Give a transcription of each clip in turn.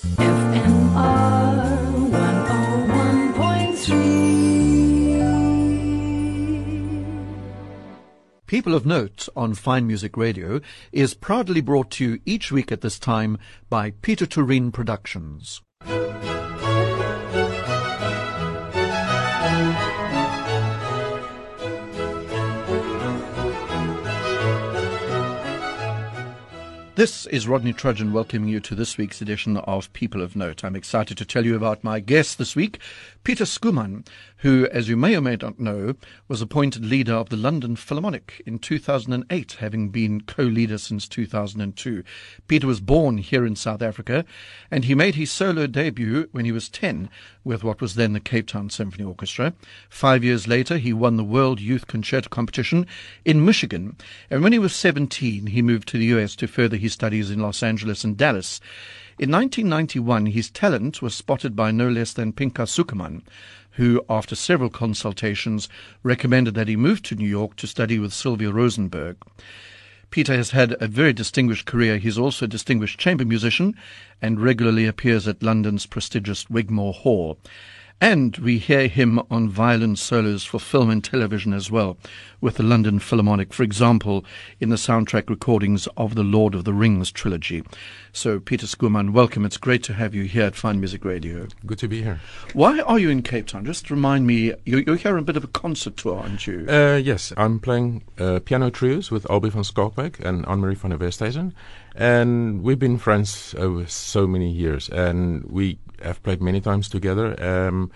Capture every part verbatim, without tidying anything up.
F M R one oh one point three. People of Note on Fine Music Radio is proudly brought to you each week at this time by Peter Turin Productions. This is Rodney Trudgeon welcoming you to this week's edition of People of Note. I'm excited to tell you about my guest this week, Peter Schoeman, who, as you may or may not know, was appointed leader of the London Philharmonic in two thousand eight, having been co-leader since two thousand two. Peter was born here in South Africa, and he made his solo debut when he was ten with what was then the Cape Town Symphony Orchestra. Five years later, he won the World Youth Concerto Competition in Michigan, and when he was seventeen, he moved to the U S to further his studies in Los Angeles and Dallas. In nineteen ninety-one, his talent was spotted by no less than Pinchas Zukerman, who, after several consultations, recommended that he move to New York to study with Sylvia Rosenberg. Peter has had a very distinguished career. He's also a distinguished chamber musician and regularly appears at London's prestigious Wigmore Hall. And we hear him on violin solos for film and television as well, with the London Philharmonic, for example, in the soundtrack recordings of the Lord of the Rings trilogy. So, Peter Schoeman, welcome. It's great to have you here at Fine Music Radio. Good to be here. Why are you in Cape Town? Just remind me, you're, you're here on a bit of a concert tour, aren't you? Uh, yes, I'm playing uh, piano trios with Albie van Skalkbeek and Anne-Marie van der Westhuizen. And we've been friends over so many years, and we have played many times together. Um,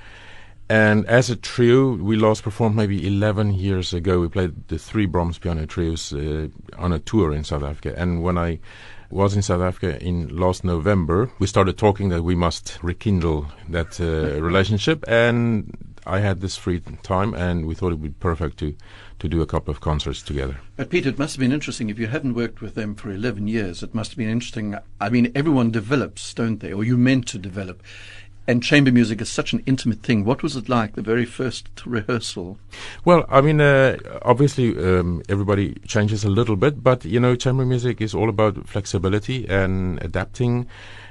and as a trio, we last performed maybe eleven years ago. We played the three Brahms piano trios uh, on a tour in South Africa. And when I was in South Africa in last November, we started talking that we must rekindle that uh, relationship. And I had this free time, and we thought it would be perfect to, to do a couple of concerts together. But Peter, it must have been interesting. If you hadn't worked with them for eleven years, it must have been interesting. I mean, everyone develops, don't they? Or you're meant to develop. And chamber music is such an intimate thing. What was it like, the very first rehearsal? Well, I mean, uh, obviously um, everybody changes a little bit, but, you know, chamber music is all about flexibility and adapting.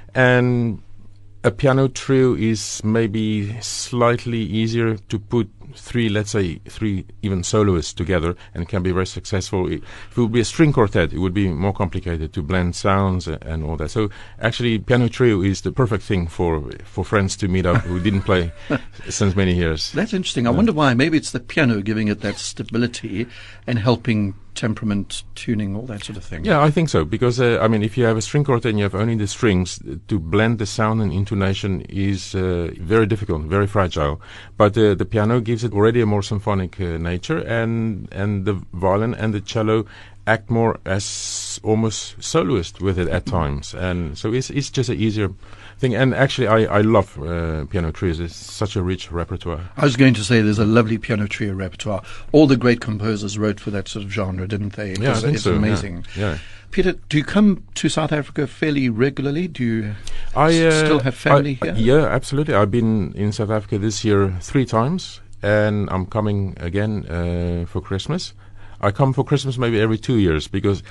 And a piano trio is maybe slightly easier to put three, let's say, three even soloists together, and can be very successful. If it would be a string quartet, it would be more complicated to blend sounds and all that. So actually, piano trio is the perfect thing for for friends to meet up who didn't play since many years. That's interesting. I wonder why. Maybe it's the piano giving it that stability and helping temperament, tuning, all that sort of thing. Yeah, I think so. Because, uh, I mean, if you have a string quartet and you have only the strings, to blend the sound and intonation is uh, very difficult, very fragile. But uh, the piano gives it already a more symphonic uh, nature, and, and the violin and the cello act more as almost soloist with it at times. And so it's, it's just an easier thing. And actually, I, I love uh, piano trios. It's such a rich repertoire. I was going to say there's a lovely piano trio repertoire. All the great composers wrote for that sort of genre, didn't they? It yeah, was, I think it's so. amazing. Yeah. yeah. Peter, do you come to South Africa fairly regularly? Do you I, uh, s- still have family I, here? Yeah, absolutely. I've been in South Africa this year three times, and I'm coming again uh, for Christmas. I come for Christmas maybe every two years because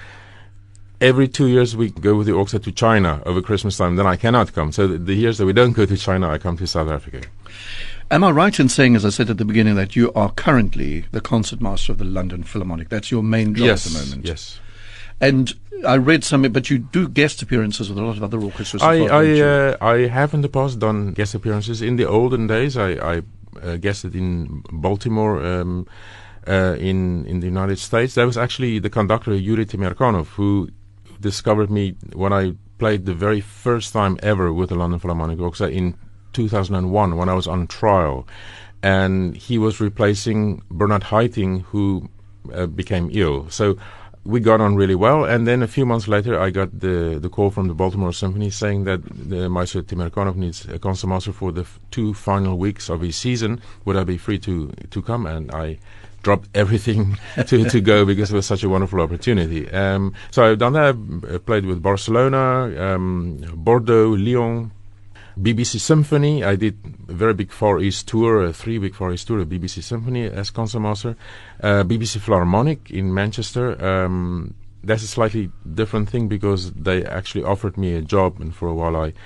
every two years we go with the orchestra to China over Christmas time. Then I cannot come. So the, the years that we don't go to China, I come to South Africa. Am I right in saying, as I said at the beginning, that you are currently the concertmaster of the London Philharmonic? That's your main job yes, at the moment. Yes. And I read some, but you do guest appearances with a lot of other orchestras. I as well, I, don't you? uh, I have in the past done guest appearances. In the olden days, I, I uh, guested in Baltimore, um, uh, in in the United States. That was actually the conductor Yuri Timirkanov who discovered me when I played the very first time ever with the London Philharmonic Orchestra in two thousand one when I was on trial, and he was replacing Bernard Haitink, who uh, became ill. So we got on really well, and then a few months later I got the the call from the Baltimore Symphony saying that the Maestro Timirkanov needs a concertmaster for the f- two final weeks of his season. Would I be free to to come? And I dropped everything to, to go because it was such a wonderful opportunity. Um, so I've done that. I've played with Barcelona, um, Bordeaux, Lyon, B B C Symphony. I did a very big Far East tour, a three-week Far East tour of B B C Symphony as concertmaster. Uh, B B C Philharmonic in Manchester. Um, that's a slightly different thing because they actually offered me a job, and for a while I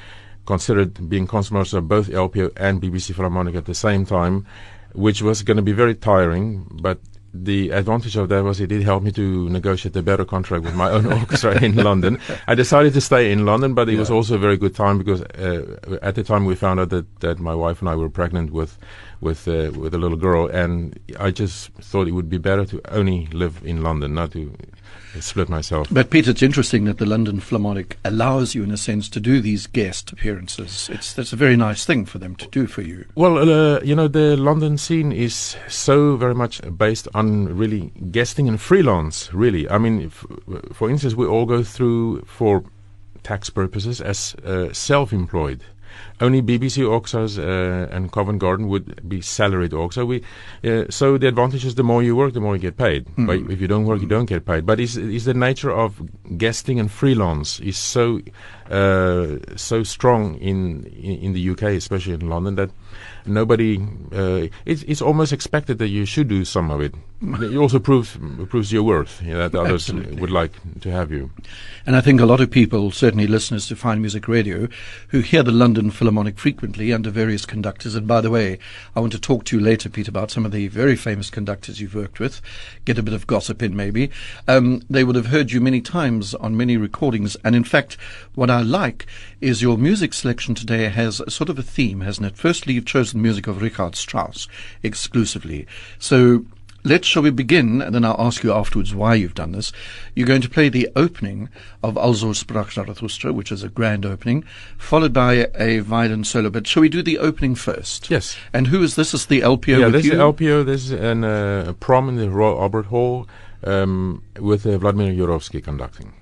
considered being concertmaster of both L P O and B B C Philharmonic at the same time, which was going to be very tiring, but the advantage of that was it did help me to negotiate a better contract with my own orchestra in London. I decided to stay in London, but it Yeah. was also a very good time because uh, at the time we found out that, that my wife and I were pregnant with with uh, with a little girl, and I just thought it would be better to only live in London, not to split myself. But Peter, it's interesting that the London Philharmonic allows you, in a sense, to do these guest appearances. It's that's a very nice thing for them to do for you. Well, uh, you know, the London scene is so very much based on really guesting and freelance, really. I mean, if, for instance, we all go through, for tax purposes, as uh, self-employed. Only B B C orchestras uh, and Covent Garden would be salaried orchestra. We, uh, so the advantage is the more you work, the more you get paid. Mm. But if you don't work, you don't get paid. But it's, it's the nature of guesting and freelance is so uh, so strong in, in in the U K, especially in London, that nobody. Uh, it's it's almost expected that you should do some of it. It also proves proves your worth, you know, that others Absolutely. would like to have you. And I think a lot of people, certainly listeners to Fine Music Radio, who hear the London Philharmonic frequently under various conductors. And by the way, I want to talk to you later, Pete, about some of the very famous conductors you've worked with, get a bit of gossip in maybe. Um, they would have heard you many times on many recordings. And in fact, what I like is your music selection today has a sort of a theme, hasn't it? Firstly, you've chosen music of Richard Strauss exclusively. So let's, shall we begin, and then I'll ask you afterwards why you've done this. You're going to play the opening of Also sprach Zarathustra, which is a grand opening, followed by a violin solo. But shall we do the opening first? Yes. And who is this? Is the L P O Yeah, with this you? is L P O. This is an, uh, a prom in the Royal Albert Hall um, with uh, Vladimir Yurovsky conducting.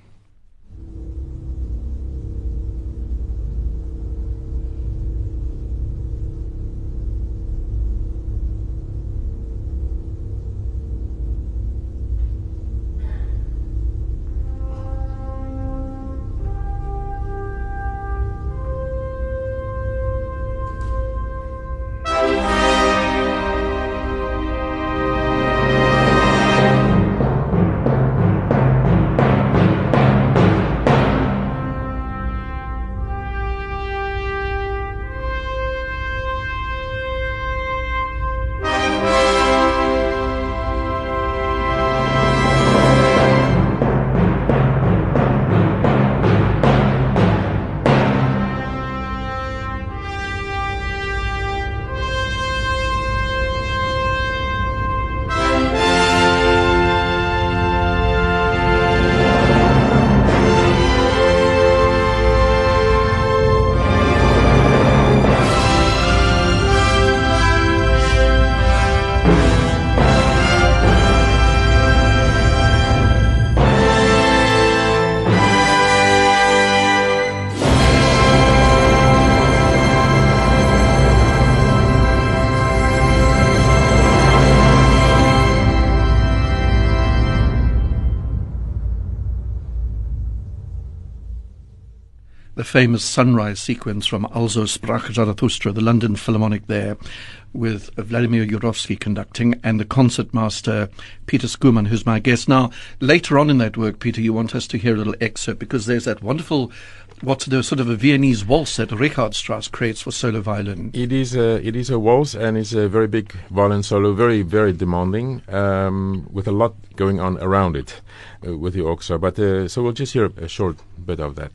The famous sunrise sequence from Also sprach Zarathustra, the London Philharmonic there, with Vladimir Yurovsky conducting, and the concertmaster Peter Skuman, who's my guest. Now, later on in that work, Peter, you want us to hear a little excerpt, because there's that wonderful, what's the sort of a Viennese waltz that Richard Strauss creates for solo violin. It is a it is a waltz, and it's a very big violin solo, very very demanding, um, with a lot going on around it uh, with the orchestra. But uh, so we'll just hear a short bit of that.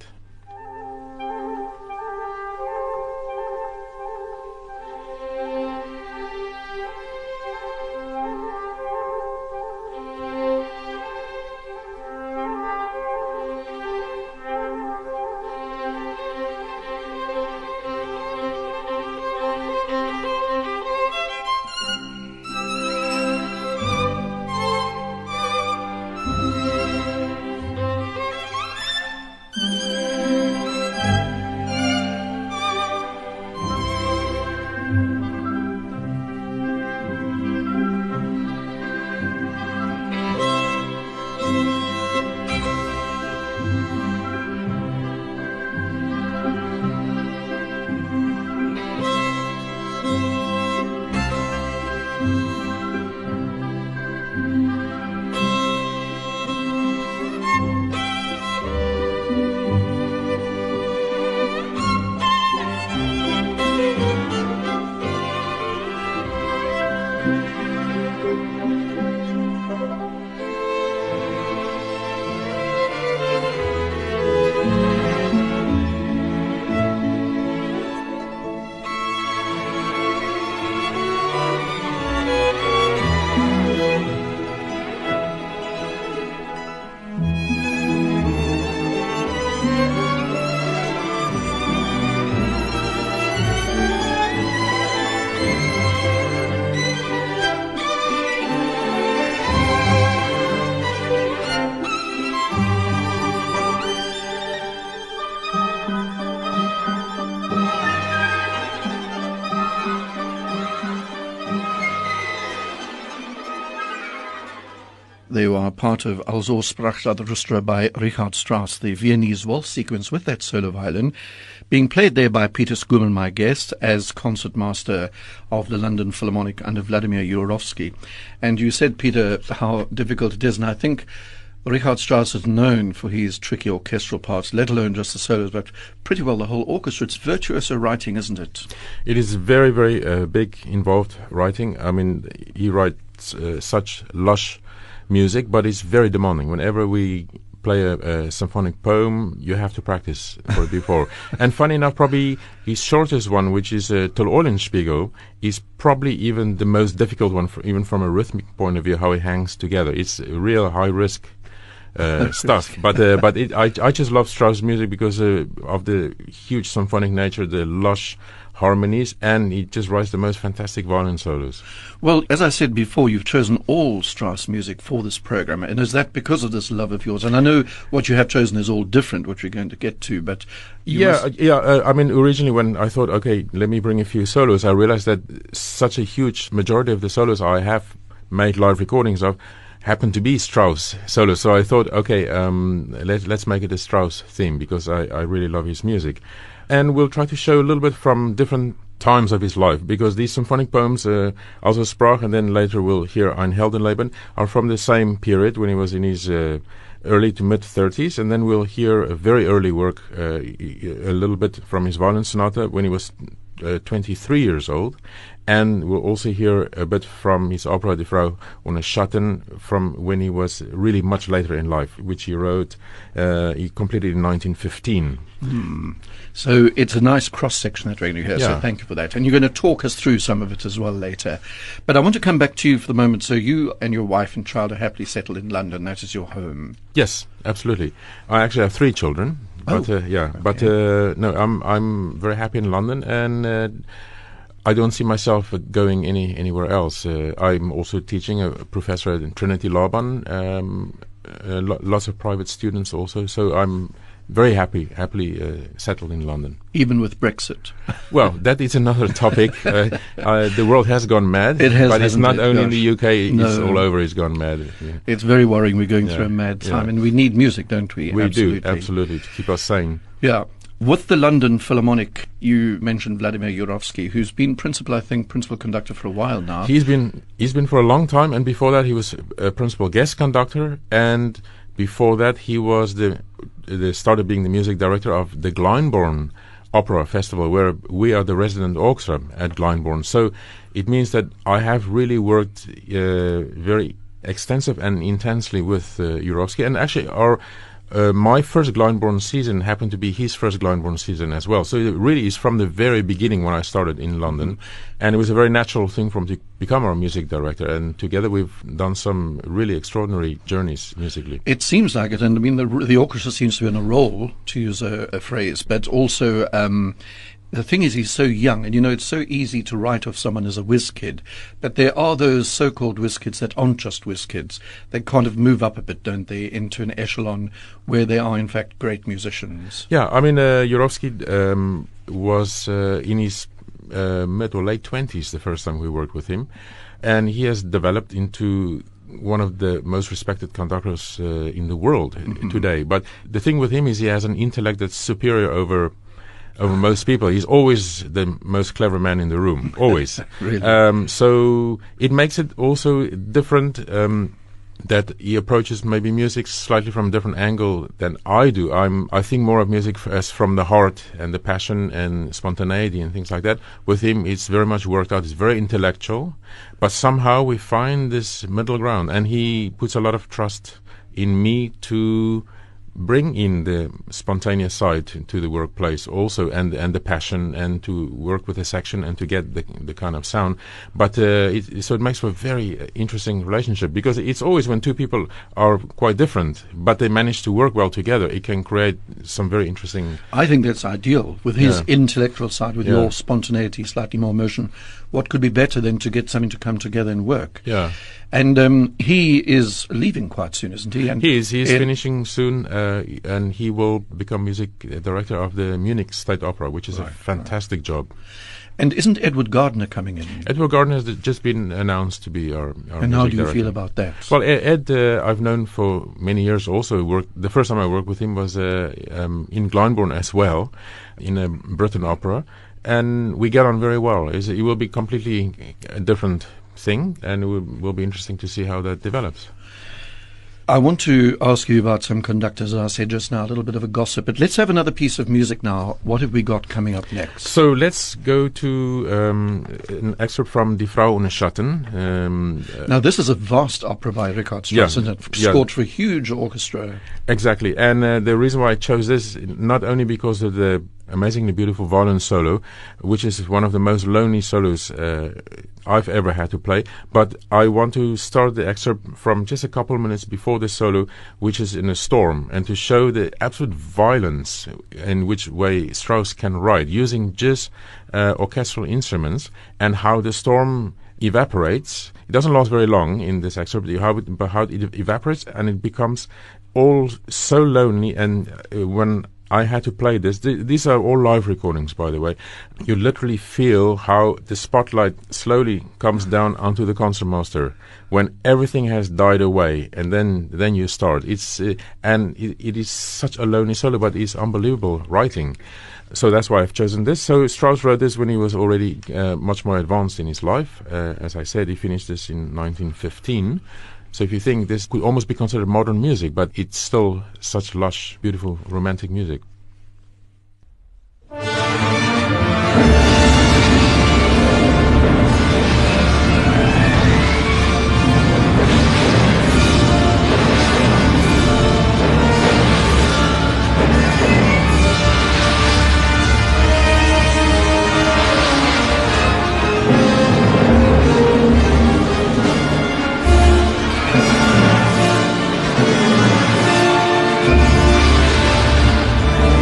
Thank you. They were part of Also sprach Zarathustra by Richard Strauss, the Viennese waltz sequence with that solo violin, being played there by Peter Skuman, my guest, as concertmaster of the London Philharmonic under Vladimir Jurowski. And you said, Peter, how difficult it is, and I think Richard Strauss is known for his tricky orchestral parts, let alone just the solos, but pretty well the whole orchestra. It's virtuoso writing, isn't it? It is very, very uh, big, involved writing. I mean, he writes uh, such lush music, but it's very demanding. Whenever we play a, a symphonic poem, you have to practice for it before. And funny enough, probably his shortest one, which is uh, Till Eulenspiegel, is probably even the most difficult one, for, even from a rhythmic point of view, how it hangs together. It's a real high-risk Uh, stuff, but uh, but it, I I just love Strauss music because uh, of the huge symphonic nature, the lush harmonies, and he just writes the most fantastic violin solos. Well, as I said before, you've chosen all Strauss music for this program, and is that because of this love of yours? And I know what you have chosen is all different, which we're going to get to, but you yeah, must uh, yeah. Uh, I mean, originally when I thought, okay, let me bring a few solos, I realized that such a huge majority of the solos I have made live recordings of happened to be Strauss solos, so I thought, okay, um, let, let's make it a Strauss theme because I, I really love his music. And we'll try to show a little bit from different times of his life, because these symphonic poems, uh, Also sprach, and then later we'll hear Ein Heldenleben, are from the same period when he was in his uh, early to mid-thirties, and then we'll hear a very early work, uh, a little bit from his violin sonata when he was uh, twenty-three years old. And we'll also hear a bit from his opera Die Frau ohne Schatten from when he was really much later in life, which he wrote, uh, he completed in nineteen fifteen. Hmm. So it's a nice cross-section that we're going to hear, so Yeah. thank you for that. And you're going to talk us through some of it as well later. But I want to come back to you for the moment. So you and your wife and child are happily settled in London. That is your home. Yes, absolutely. I actually have three children. Oh, But, uh, yeah, okay. but uh, no, I'm I'm very happy in London, and uh, I don't see myself uh, going any anywhere else. Uh, I'm also teaching, a professor at Trinity Laban, um, uh, lo- lots of private students also. So I'm very happy, happily uh, settled in London. Even with Brexit. Well, that is another topic. uh, uh, the world has gone mad. It has, but it's hasn't not it? only in Gosh. the U K. It's No. all over. It's gone mad. Yeah. It's very worrying. We're going Yeah, through a mad yeah. time, and we need music, don't we? We Absolutely. do, absolutely, to keep us sane. Yeah. With the London Philharmonic, you mentioned Vladimir Jurowski, who's been principal, I think, principal conductor for a while now. He's been he's been for a long time, and before that he was a principal guest conductor, and before that he was the the started being the music director of the Glyndebourne Opera Festival, where we are the resident orchestra at Glyndebourne. So it means that I have really worked uh, very extensive and intensely with uh, Jurowski, and actually our. Uh, my first Glyndebourne season happened to be his first Glyndebourne season as well. So it really is from the very beginning when I started in London. Mm-hmm. And it was a very natural thing for him to become our music director. And together we've done some really extraordinary journeys musically. It seems like it, and I mean, the, the orchestra seems to be on a roll, to use a, a phrase, but also um, the thing is he's so young, and you know, it's so easy to write off someone as a whiz kid, but there are those so-called whiz kids that aren't just whiz kids. They kind of move up a bit, don't they, into an echelon where they are, in fact, great musicians. Yeah, I mean, uh, Jurowski um, was uh, in his uh, mid or late twenties the first time we worked with him, and he has developed into one of the most respected conductors uh, in the world mm-hmm. today. But the thing with him is he has an intellect that's superior over over most people. He's always the most clever man in the room, always. Really? Um, so it makes it also different um, that he approaches maybe music slightly from a different angle than I do. I'm I think more of music f- as from the heart and the passion and spontaneity and things like that. With him, it's very much worked out. It's very intellectual, but somehow we find this middle ground, and he puts a lot of trust in me to bring in the spontaneous side to, to the workplace also, and and the passion, and to work with the section and to get the the kind of sound. But uh, it, so it makes for a very uh, interesting relationship, because it's always when two people are quite different, but they manage to work well together, it can create some very interesting. I think that's ideal. With his Yeah. intellectual side, with Yeah. your spontaneity, slightly more emotion, what could be better than to get something to come together and work? Yeah. And um, he is leaving quite soon, isn't he? And He is. He is Ed- finishing soon, uh, and he will become music director of the Munich State Opera, which is Right, a fantastic job. And isn't Edward Gardner coming in? Edward Gardner has just been announced to be our, our And how music do you director. feel about that? Well, E- Ed, uh, I've known for many years. Also, worked. The first time I worked with him was uh, um, in Glyndebourne as well, in a Britain opera, and we get on very well. It's, it will be completely a different thing, and it will, will be interesting to see how that develops. I want to ask you about some conductors, as I said just now, a little bit of a gossip. But let's have another piece of music now. What have we got coming up next? So let's go to um, an excerpt from Die Frau ohne Schatten. Um, uh, Now, this is a vast opera by Richard Strauss, Yeah, isn't it? yeah. Scored for a huge orchestra. Exactly, and uh, the reason why I chose this, not only because of the amazingly beautiful violin solo, which is one of the most lonely solos uh, I've ever had to play, but I want to start the excerpt from just a couple of minutes before the solo, which is in a storm, and to show the absolute violence in which way Strauss can write, using just uh, orchestral instruments, and how the storm evaporates. It doesn't last very long in this excerpt, but how it, but how it evaporates, and it becomes all so lonely. And uh, when I had to play this, th- these are all live recordings, by the way, you literally feel how the spotlight slowly comes down onto the concertmaster when everything has died away, and then then you start. It's uh, and it, it is such a lonely solo, but it's unbelievable writing. So that's why I've chosen this. So Strauss wrote this when he was already uh, much more advanced in his life. Uh, as I said, he finished this in nineteen fifteen. So if you think this could almost be considered modern music, but it's still such lush, beautiful, romantic music. Thank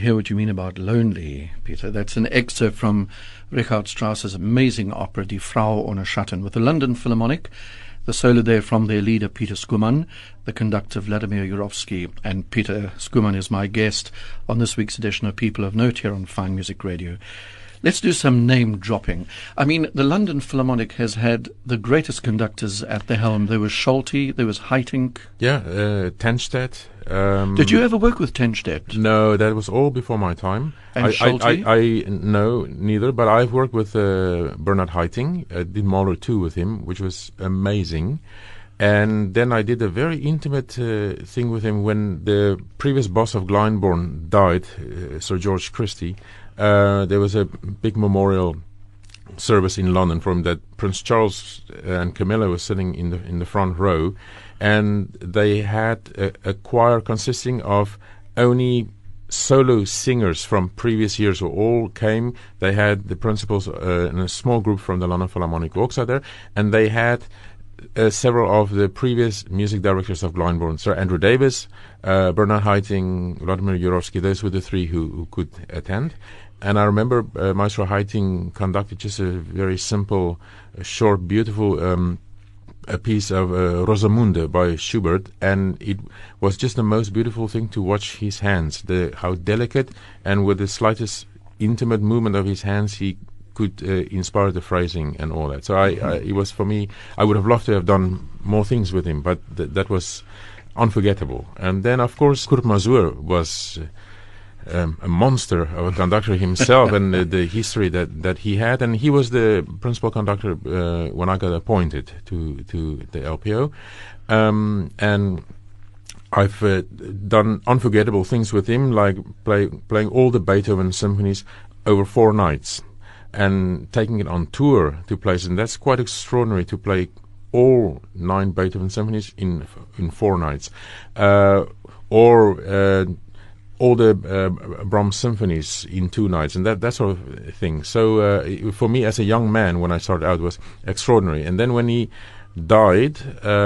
hear what you mean about lonely, Peter. That's an excerpt from Richard Strauss's amazing opera Die Frau ohne Schatten with the London Philharmonic, the solo there from their leader Peter Skuman, the conductor Vladimir Yurovsky, and Peter Skuman is my guest on this week's edition of People of Note here on Fine Music Radio. Let's do some name dropping. I mean, the London Philharmonic has had the greatest conductors at the helm. There was Scholti, there was Haitink. Yeah, uh, Tenstedt. Um, Did you ever work with Tenstedt? No, that was all before my time. And I, Scholti? I, I, I no, neither. But I've worked with uh, Bernard Haitink. I did Mahler two with him, which was amazing. And then I did a very intimate uh, thing with him when the previous boss of Glyndebourne died, uh, Sir George Christie. Uh, there was a big memorial service in London for him that Prince Charles and Camilla were sitting in the in the front row, and they had a, a choir consisting of only solo singers from previous years who all came. They had the principals uh, and a small group from the London Philharmonic Orchestra there, and they had uh, several of the previous music directors of Glyndebourne, Sir Andrew Davis, uh, Bernard Haitink, Vladimir Yurovsky. Those were the three who, who could attend. And I remember uh, Maestro Haitink conducted just a very simple, uh, short, beautiful um, a piece of uh, Rosamunde by Schubert, and it was just the most beautiful thing to watch his hands, the how delicate and with the slightest intimate movement of his hands he could uh, inspire the phrasing and all that. So I, I, it was for me, I would have loved to have done more things with him, but th- that was unforgettable. And then, of course, Kurt Masur was... Uh, Um, a monster of a conductor himself, and uh, the history that, that he had, and he was the principal conductor uh, when I got appointed to to the L P O, um, and I've uh, done unforgettable things with him, like play, playing all the Beethoven symphonies over four nights, and taking it on tour to places, and that's quite extraordinary to play all nine Beethoven symphonies in in four nights, uh, or. Uh, all the uh, Brahms symphonies in two nights, and that, that sort of thing. So uh, for me as a young man, when I started out, it was extraordinary. And then when he died,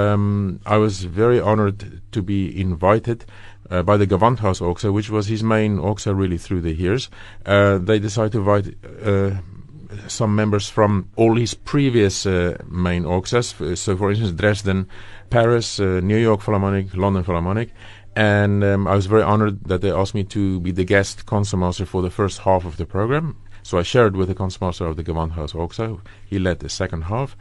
um, I was very honored to be invited uh, by the Gewandhaus Orchestra, which was his main orchestra really through the years. Uh, they decided to invite uh, some members from all his previous uh, main orchestras. So for instance, Dresden, Paris, uh, New York Philharmonic, London Philharmonic. And um, I was very honored that they asked me to be the guest concertmaster for the first half of the program. So I shared with the concertmaster of the Gewandhaus Orchestra. He led the second half.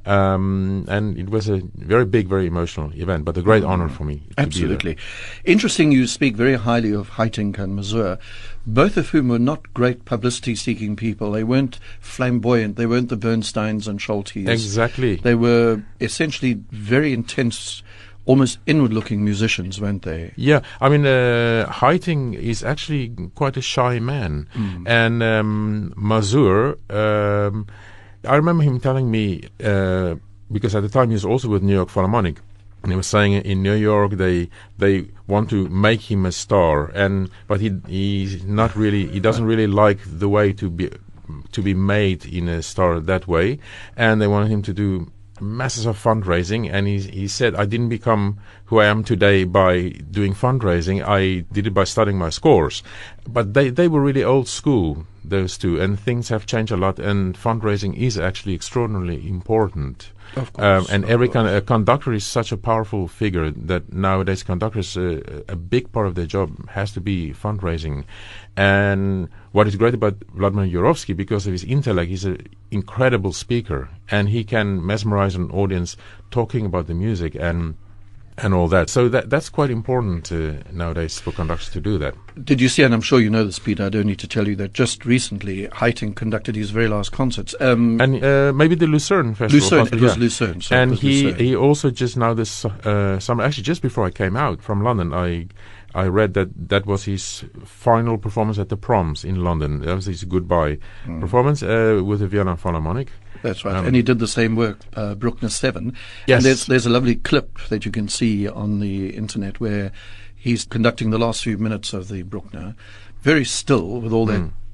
Um, and it was a very big, very emotional event, but a great honor for me. To Absolutely. Be there. Interesting you speak very highly of Haitink and Masur, both of whom were not great publicity-seeking people. They weren't flamboyant. They weren't the Bernsteins and Scholtis. Exactly. They were essentially very intense, almost inward-looking musicians, weren't they? Yeah, I mean, uh, Haitink is actually quite a shy man. Mm. And um, Masur, um, I remember him telling me, uh, because at the time he was also with New York Philharmonic, and he was saying in New York they they want to make him a star, and but he he's not really, he doesn't really like the way to be to be made in a star that way, and they wanted him to do masses of fundraising, and he he said, I didn't become who I am today by doing fundraising. I did it by studying my scores. But they, they were really old school, those two, and things have changed a lot, and fundraising is actually extraordinarily important. Of course. Um, and every con- a conductor is such a powerful figure that nowadays conductors, uh, a big part of their job has to be fundraising. And what is great about Vladimir Yurovsky, because of his intellect, he's an incredible speaker, and he can mesmerize an audience talking about the music and and all that. So that that's quite important uh, nowadays for conductors to do that. Did you see, and I'm sure you know this, Peter, I don't need to tell you that just recently Haitink conducted his very last concerts. Um, and uh, maybe the Lucerne Festival. Lucerne, possibly, it was yeah. Lucerne. So and it was he, Lucerne. he also just now this uh, summer, actually just before I came out from London, I I read that that was his final performance at the Proms in London. That was his goodbye mm. performance uh, with the Vienna Philharmonic. That's right. Um, and he did the same work, uh, Bruckner seven. Yes. And there's, there's a lovely clip that you can see on the internet where he's conducting the last few minutes of the Bruckner, very still with all that Mm.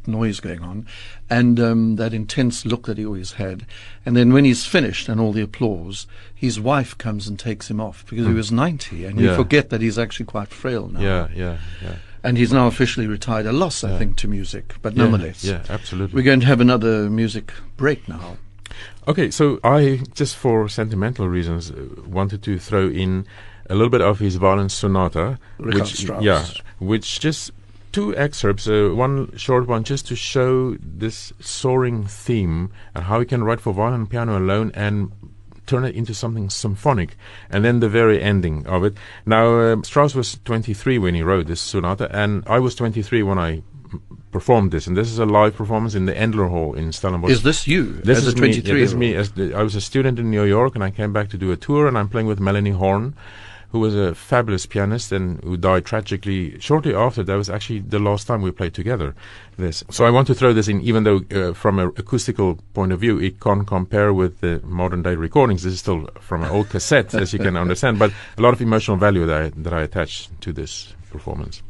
noise going on, and um, that intense look that he always had. And then when he's finished and all the applause, his wife comes and takes him off because he was ninety, and you Yeah. forget that he's actually quite frail now. Yeah, yeah, yeah. And he's now officially retired. A loss, I Yeah. think, to music, but Yeah, nonetheless. Yeah, absolutely. We're going to have another music break now. Okay, so I, just for sentimental reasons, uh, wanted to throw in a little bit of his Violin Sonata. Richard which, Strauss. Yeah, which just two excerpts, uh, one short one just to show this soaring theme and how he can write for violin and piano alone and turn it into something symphonic, and then the very ending of it. Now, uh, Strauss was twenty-three when he wrote this sonata, and I was twenty-three when I performed this, and this is a live performance in the Endler Hall in Stellenbosch. Is this you This as is a twenty-three? Me, yeah, this is me. As the, I was a student in New York, and I came back to do a tour, and I'm playing with Melanie Horn, who was a fabulous pianist and who died tragically shortly after. That was actually the last time we played together. This, so I want to throw this in, even though uh, from an acoustical point of view, it can't compare with the modern day recordings. This is still from an old cassette, as you can understand, but a lot of emotional value that I, that I attach to this performance.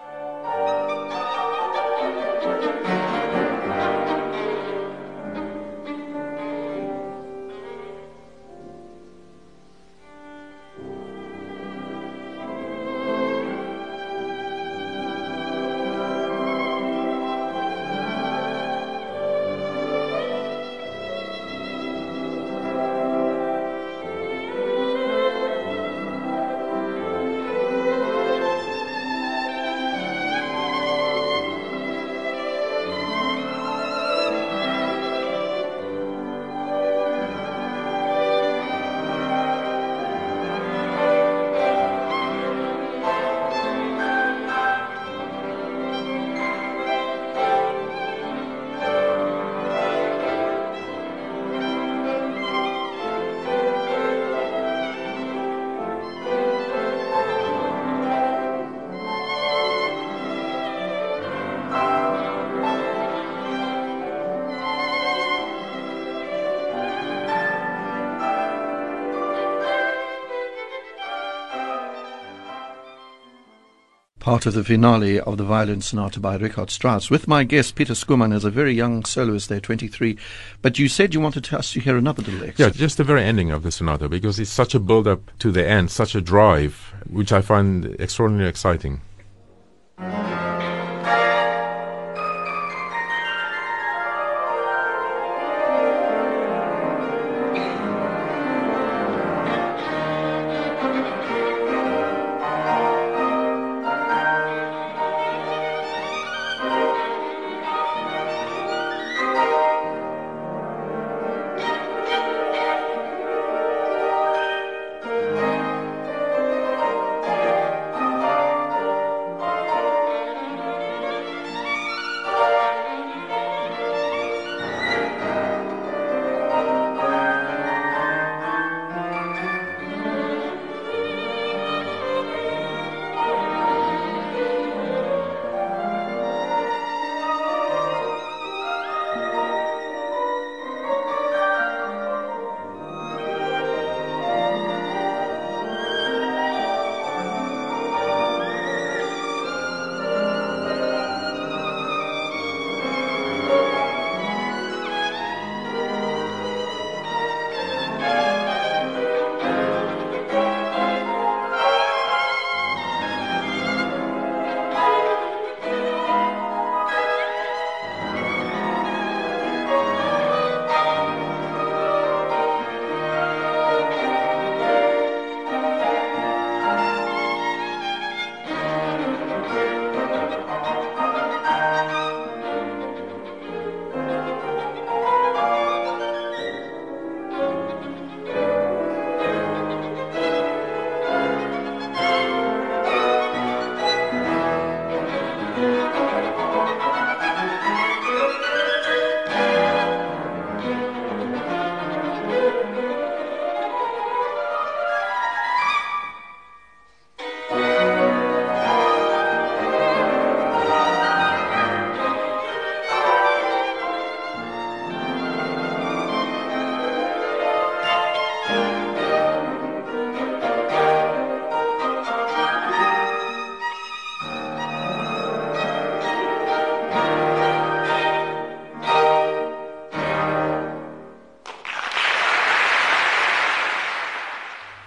Part of the finale of the Violin Sonata by Richard Strauss, with my guest Peter Schoeman as a very young soloist there, twenty-three. But you said you wanted us to hear another little Yeah, excerpt. just the very ending of the sonata, because it's such a build-up to the end, such a drive, which I find extraordinarily exciting.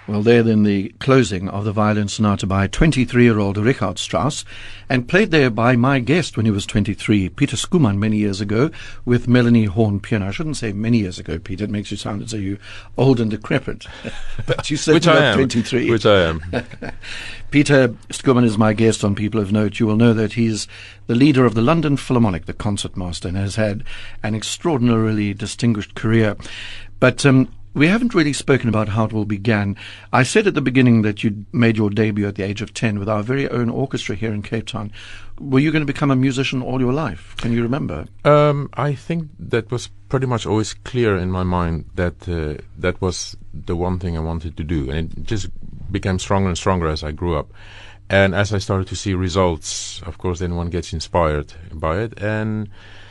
Well, there then the closing of the violin sonata by twenty-three-year-old Richard Strauss, and played there by my guest when he was twenty-three, Peter Schoeman, many years ago, with Melanie Horn piano. I shouldn't say many years ago, Peter. It makes you sound as though you're old and decrepit. But you Which certainly I are am. twenty-three. Which I am. Peter Schoeman is my guest on People of Note. You will know that he's the leader of the London Philharmonic, the concertmaster, and has had an extraordinarily distinguished career. But um, we haven't really spoken about how it all began. I said at the beginning that you made your debut at the age of ten with our very own orchestra here in Cape Town. Were you going to become a musician all your life? Can you remember? Um, I think that was pretty much always clear in my mind that uh, that was the one thing I wanted to do. And it just became stronger and stronger as I grew up. And as I started to see results, of course, then one gets inspired by it. And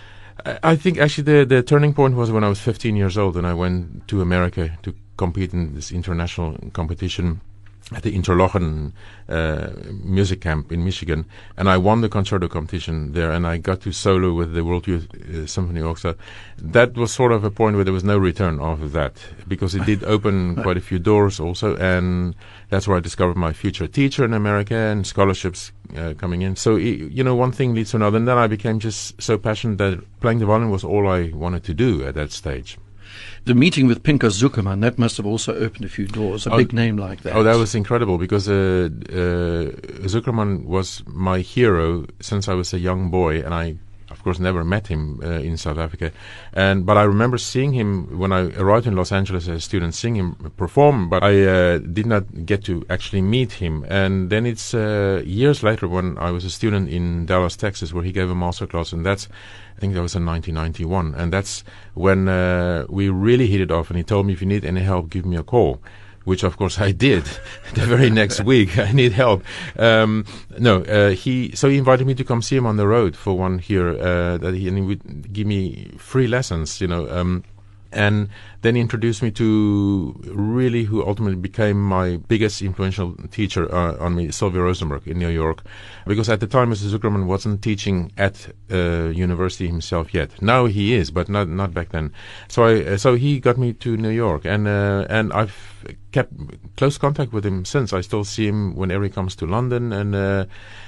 I think actually the, the turning point was when I was fifteen years old and I went to America to compete in this international competition at the Interlochen uh, music camp in Michigan, and I won the concerto competition there, and I got to solo with the World Youth uh, Symphony Orchestra. That was sort of a point where there was no return after that, because it did open quite a few doors also, and that's where I discovered my future teacher in America and scholarships uh, coming in. So, you know, one thing leads to another, and then I became just so passionate that playing the violin was all I wanted to do at that stage. The meeting with Pinchas Zukerman, that must have also opened a few doors, a oh, big name like that. Oh, that was incredible, because uh, uh, Zukerman was my hero since I was a young boy, and I, of course, never met him uh, in South Africa. And but I remember seeing him when I arrived in Los Angeles as a student, seeing him perform, but I uh, did not get to actually meet him. And then it's uh, years later when I was a student in Dallas, Texas, where he gave a master class, and that's I think that was in nineteen ninety-one, and that's when uh, we really hit it off, and he told me, if you need any help, give me a call, which of course I did the very next week. I need help. Um, no, uh, he so he invited me to come see him on the road for one year, uh, that he, and he would give me free lessons, you know, um, and then he introduced me to really who ultimately became my biggest influential teacher uh, on me, Sylvia Rosenberg in New York, because at the time Mister Zukerman wasn't teaching at uh, university himself yet. Now he is, but not not back then. So I uh, so he got me to New York, and uh, and I've kept close contact with him since. I still see him whenever he comes to London, and uh,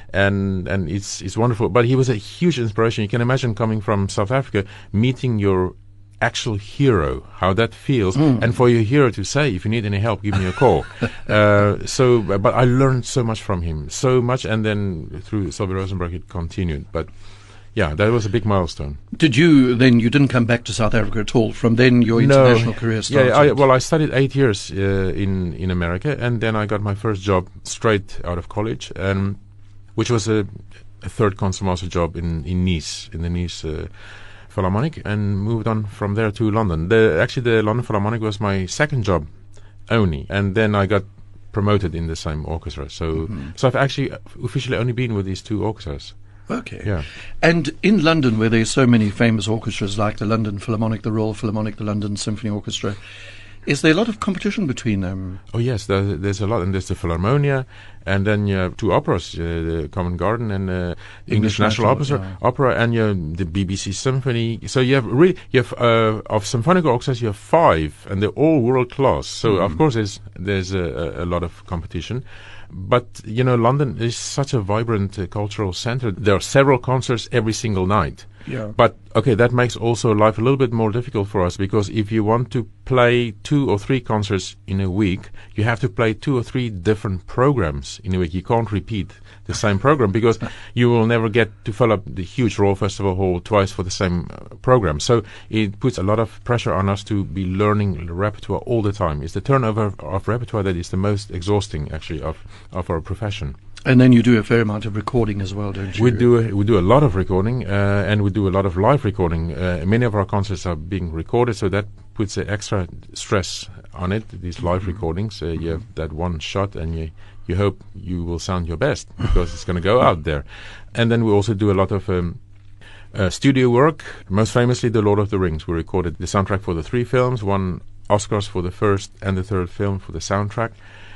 and and it's it's wonderful. But he was a huge inspiration. You can imagine coming from South Africa, meeting your actual hero, how that feels, mm. and for your hero to say, if you need any help, give me a call. uh, so, but I learned so much from him, so much, and then through Sylvia Rosenberg it continued. But yeah, that was a big milestone. Did you then? You didn't come back to South Africa at all. From then, your no, international career started. Yeah, I, well, I studied eight years uh, in in America, and then I got my first job straight out of college, and which was a, a third concertmaster job in in Nice, in the Nice Uh, Philharmonic, and moved on from there to London. The, actually, the London Philharmonic was my second job only, and then I got promoted in the same orchestra. So, mm-hmm. so I've actually officially only been with these two orchestras. Okay. Yeah. And in London, where there's so many famous orchestras like the London Philharmonic, the Royal Philharmonic, the London Symphony Orchestra, is there a lot of competition between them? Oh yes, there's, there's a lot, and there's the Philharmonia, and then you have two operas, uh, the Covent Garden and uh, English, English National, National Opera, yeah. Opera, and you have the B B C Symphony. So you have really, you have uh, of symphonic orchestras, you have five, and they're all world class. So mm. of course there's there's a, a lot of competition. But, you know, London is such a vibrant uh, cultural center. There are several concerts every single night. Yeah. But, okay, that makes also life a little bit more difficult for us, because if you want to play two or three concerts in a week, you have to play two or three different programs in a week. You can't repeat the same program, because you will never get to fill up the huge Royal Festival Hall twice for the same uh, program. So it puts a lot of pressure on us to be learning repertoire all the time. It's the turnover of repertoire that is the most exhausting, actually, of, of our profession. And then you do a fair amount of recording as well, don't you? We do a, we do a lot of recording, uh, and we do a lot of live recording. Uh, many of our concerts are being recorded, so that puts an extra stress on it, these live mm-hmm. recordings. Uh, you have that one shot, and you, you hope you will sound your best, because it's going to go out there. And then we also do a lot of um, uh, studio work, most famously The Lord of the Rings. We recorded the soundtrack for the three films, won Oscars for the first and the third film for the soundtrack.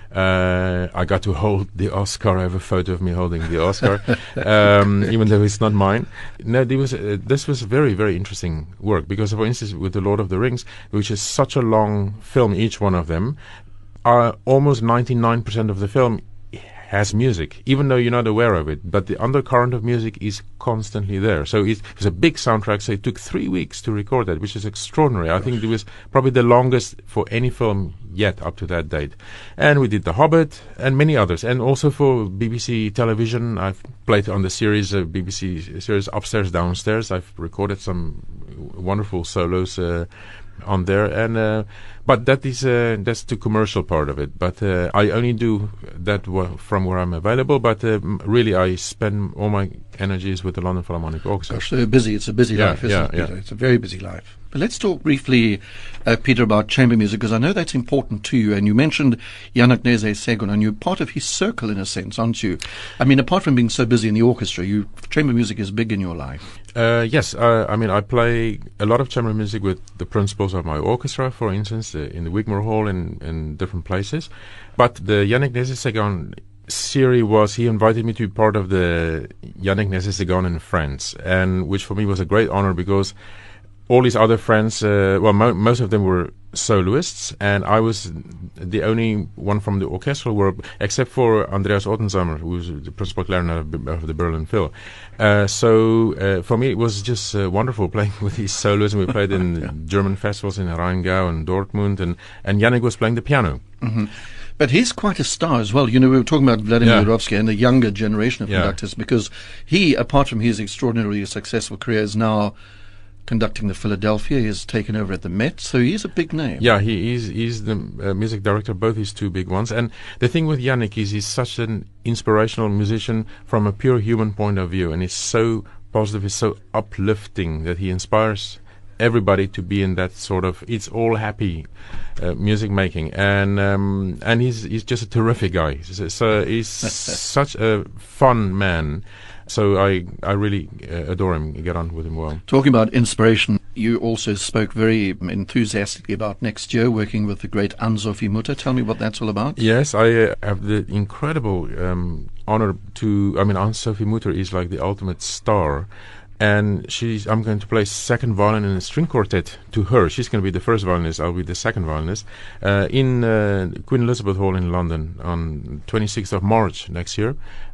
Uh, I got to hold the Oscar. I have a photo of me holding the Oscar, um, even though it's not mine. No, there was, uh, this was very, very interesting work, because, for instance, with The Lord of the Rings, which is such a long film, each one of them, uh, almost ninety-nine percent of the film has music, even though you're not aware of it. But the undercurrent of music is constantly there. So it was a big soundtrack, so it took three weeks to record that, which is extraordinary. I think it was probably the longest for any film yet up to that date. And we did The Hobbit and many others. And also for B B C television, I've played on the series, uh, B B C series Upstairs, Downstairs. I've recorded some wonderful solos uh, on there, and uh, but that is uh, that's the commercial part of it. But uh, I only do that w- from where I'm available. But uh, m- really, I spend all my energies with the London Philharmonic Orchestra. Gosh, so busy. It's a busy Yeah, life, isn't yeah, it, Peter? yeah. It's a very busy life. But let's talk briefly, uh, Peter, about chamber music, because I know that's important to you. And you mentioned Yannick Nézet-Séguin, and you're part of his circle in a sense, aren't you? I mean, apart from being so busy in the orchestra, you chamber music is big in your life. Uh, yes, uh, I mean, I play a lot of chamber music with the principals of my orchestra, for instance, uh, in the Wigmore Hall and in different places. But the Yannick Nézet-Séguin series was, he invited me to be part of the Yannick Nézet-Séguin and Friends, and which for me was a great honor because all his other friends, uh, well, mo- most of them were soloists, and I was the only one from the orchestral world, except for Andreas Ottenzamer, who was the principal clarinet of, B- of the Berlin Phil. Uh, so uh, for me, it was just uh, wonderful playing with these soloists, and we played in Yeah. German festivals in Rheingau and Dortmund, and, and Yannick was playing the piano. hmm But he's quite a star as well. You know, we were talking about Vladimir Yeah. Jurovsky and the younger generation of Yeah. conductors, because he, apart from his extraordinarily successful career, is now conducting the Philadelphia. He has taken over at the Met, so he's a big name. Yeah, he is he's the uh, music director, both his two big ones. And the thing with Yannick is he's such an inspirational musician from a pure human point of view, and he's so positive, he's so uplifting that he inspires everybody to be in that sort of it's all happy uh, music making, and um, and he's he's just a terrific guy. So, so he's such a fun man. So I I really uh, adore him. Get on with him well. Talking about inspiration, you also spoke very enthusiastically about next year working with the great Anne-Sophie Mutter. Tell me what that's all about. Yes, I uh, have the incredible um, honor to. I mean, Anne-Sophie Mutter is like the ultimate star. And she's. I'm going to play second violin in a string quartet to her. She's going to be the first violinist. I'll be the second violinist uh, in uh, Queen Elizabeth Hall in London on twenty-sixth of March next year.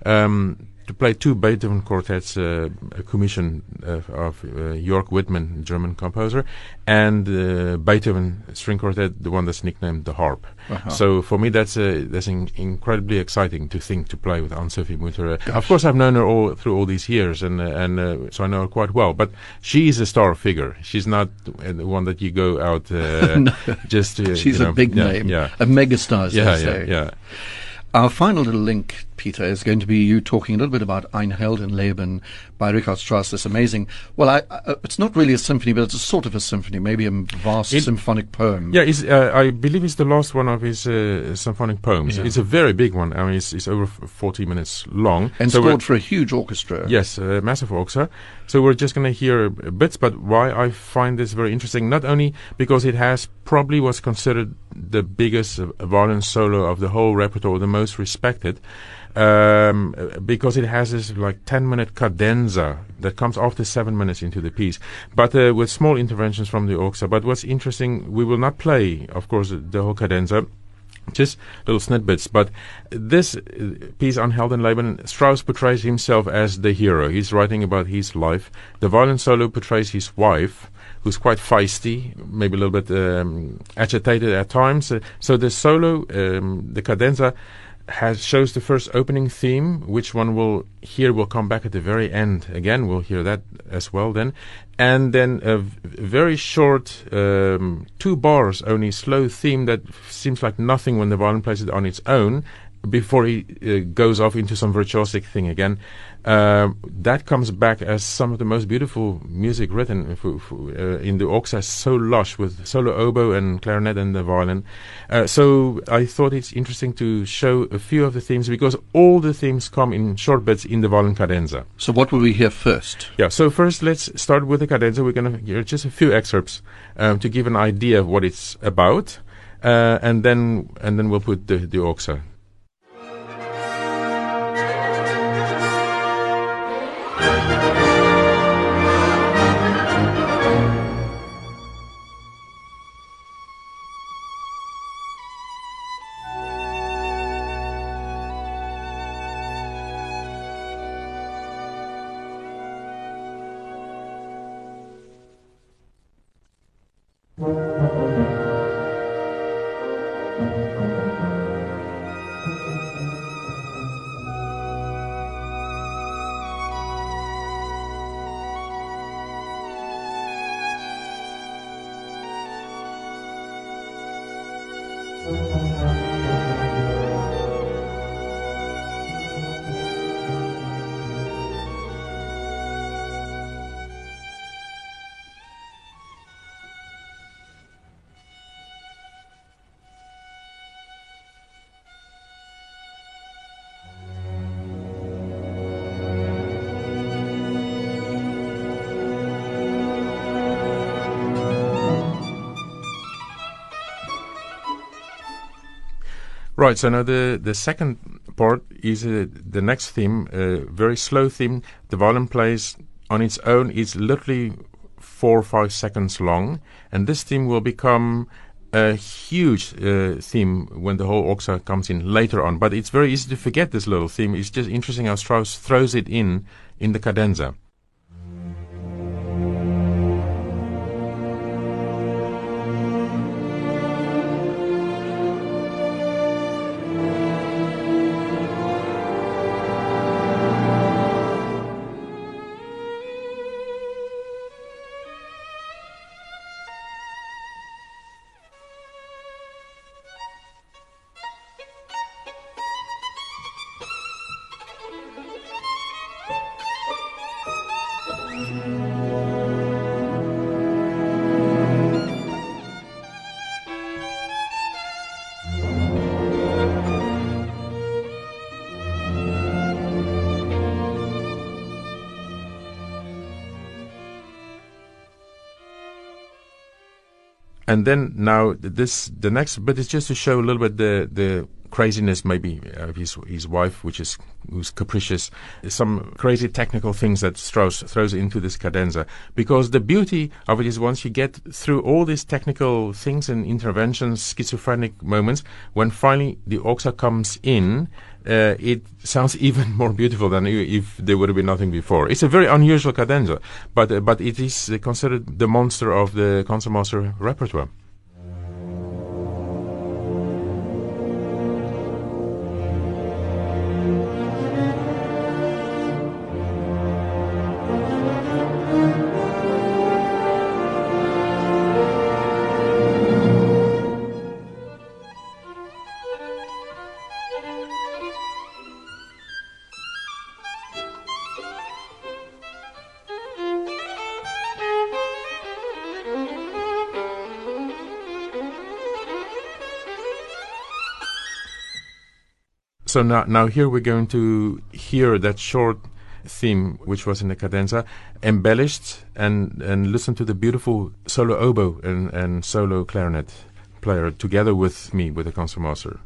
Um, to play two Beethoven quartets, uh, a commission uh, of uh, York Whitman, German composer, and uh, Beethoven string quartet, the one that's nicknamed the Harp. Uh-huh. So for me, that's uh, that's in- incredibly exciting to think to play with Anne-Sophie Mutter. Uh, of course, I've known her all through all these years, and uh, and uh, so I know her quite well. But she is a star figure. She's not uh, the one that you go out uh, No. just to. She's you a know, big yeah, name, Yeah. a megastar, as Yeah, they yeah, say. yeah. Our final little link, Peter, is going to be you talking a little bit about Ein Heldenleben by Richard Strauss. This amazing, well, I, I, it's not really a symphony, but it's a sort of a symphony, maybe a vast It- symphonic poem. Yeah, it's, uh, I believe it's the last one of his uh, symphonic poems. Yeah. It's a very big one. I mean, it's, it's over f- forty minutes long. And So we're- scored for a huge orchestra. Yes, uh, massive orchestra. So we're just going to hear uh, bits, but why I find this very interesting, not only because it has probably what's considered the biggest uh, violin solo of the whole repertoire, the most respected, um, uh, because it has this like ten minute cadenza that comes after seven minutes into the piece, but uh, with small interventions from the orchestra. But what's interesting, we will not play, of course, the whole cadenza, just little snippets. But this uh, piece on Heldenleben, Strauss portrays himself as the hero. He's writing about his life. The violin solo portrays his wife, who's quite feisty, maybe a little bit um, agitated at times. Uh, so the solo, um, the cadenza, has shows the first opening theme, which one will hear will come back at the very end. Again, we'll hear that as well then. And then a v- very short, um, two bars only, slow theme that f- seems like nothing when the violin plays it on its own, before he uh, goes off into some virtuosic thing again. Uh, that comes back as some of the most beautiful music written f- f- uh, in the orchestra, so lush with solo oboe and clarinet and the violin. Uh, so I thought it's interesting to show a few of the themes, because all the themes come in short bits in the violin cadenza. So what will we hear first? Yeah, so first let's start with the cadenza. We're going to hear just a few excerpts um, to give an idea of what it's about, uh, and then and then we'll put the, the orchestra. Right, so now the, the second part is uh, the next theme, a uh, very slow theme. The violin plays on its own. It's literally four or five seconds long, and this theme will become a huge uh, theme when the whole orchestra comes in later on. But it's very easy to forget this little theme. It's just interesting how Strauss throws it in in the cadenza. And then now this the next bit is just to show a little bit the the craziness maybe of his his wife, which is who's capricious, some crazy technical things that Strauss throws into this cadenza. Because the beauty of it is once you get through all these technical things and interventions, schizophrenic moments, when finally the orchestra comes in, uh, it sounds even more beautiful than if there would have been nothing before. It's a very unusual cadenza, but uh, but it is considered the monster of the concertmaster repertoire. So now, now here we're going to hear that short theme, which was in the cadenza, embellished, and, and listen to the beautiful solo oboe and, and solo clarinet player together with me, with the concertmaster.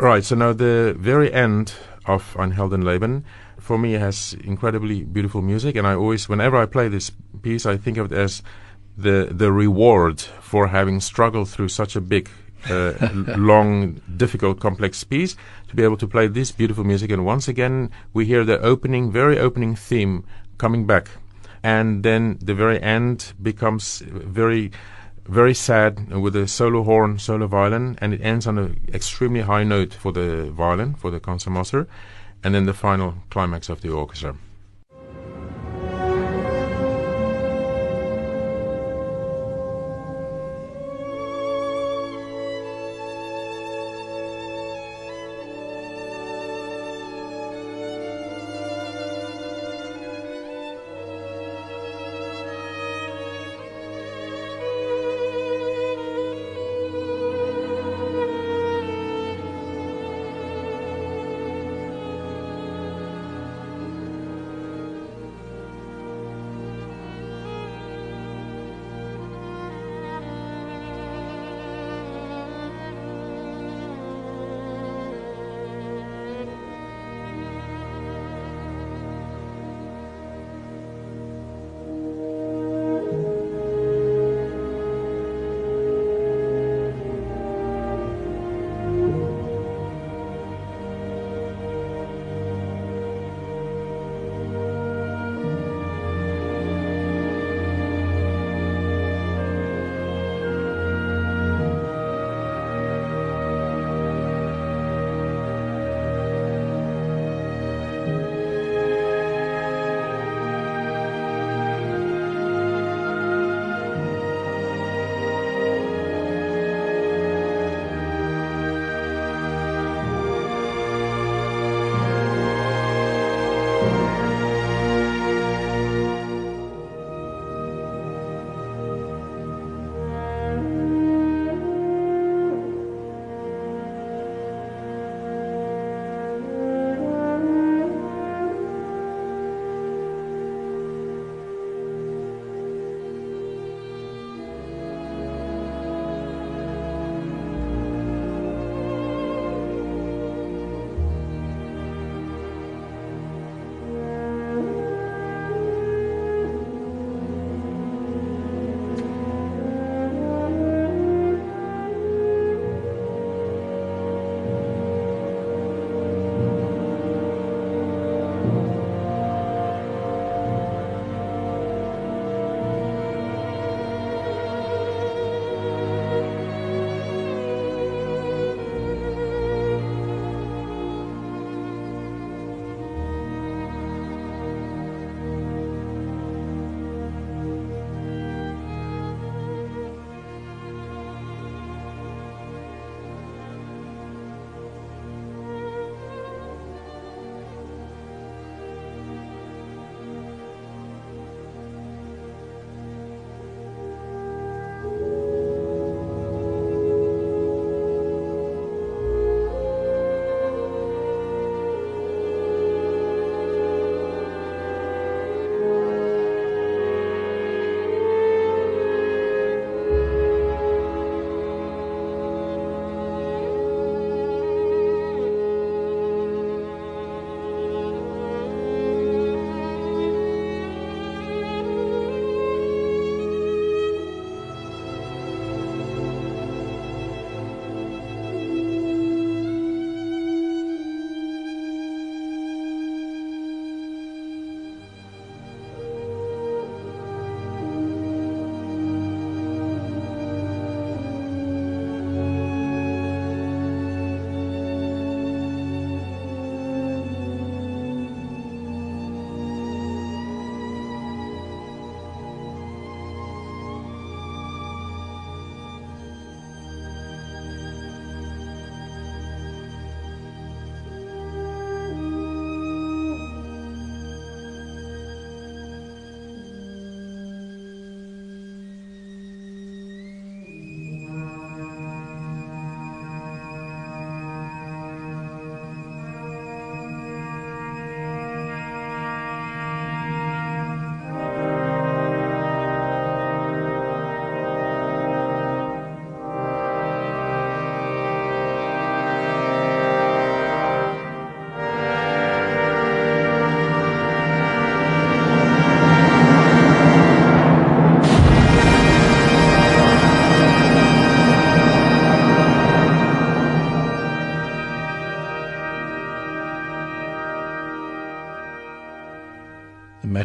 Right. So now the very end of Ein Heldenleben for me has incredibly beautiful music, and I always, whenever I play this piece, I think of it as the the reward for having struggled through such a big, uh, long, difficult, complex piece, to be able to play this beautiful music. And once again, we hear the opening, very opening theme coming back, and then the very end becomes very, very sad with a solo horn, solo violin, and it ends on an extremely high note for the violin, for the concertmaster, and then the final climax of the orchestra.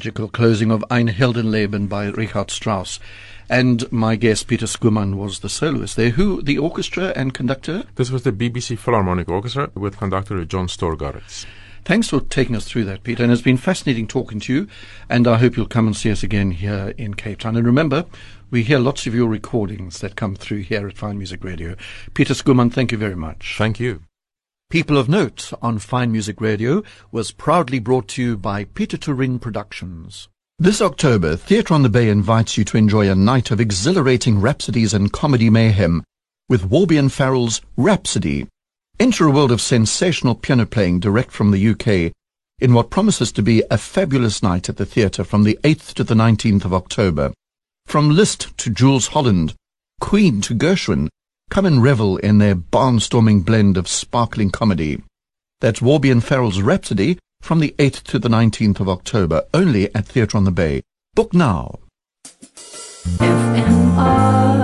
tragical closing of Ein Heldenleben by Richard Strauss. And my guest, Peter Schoeman, was the soloist there. Who, the orchestra and conductor? This was the B B C Philharmonic Orchestra with conductor John Storgaritz. Thanks for taking us through that, Peter. And it's been fascinating talking to you. And I hope you'll come and see us again here in Cape Town. And remember, we hear lots of your recordings that come through here at Fine Music Radio. Peter Schoeman, thank you very much. Thank you. People of Note on Fine Music Radio was proudly brought to you by Peter Turin Productions. This October, Theatre on the Bay invites you to enjoy a night of exhilarating rhapsodies and comedy mayhem with Warby and Farrell's Rhapsody. Enter a world of sensational piano playing direct from the U K in what promises to be a fabulous night at the theatre from the eighth to the nineteenth of October. From Liszt to Jules Holland, Queen to Gershwin, come and revel in their barnstorming blend of sparkling comedy. That's Warby and Farrell's Rhapsody from the eighth to the nineteenth of October, only at Theatre on the Bay. Book now. F M R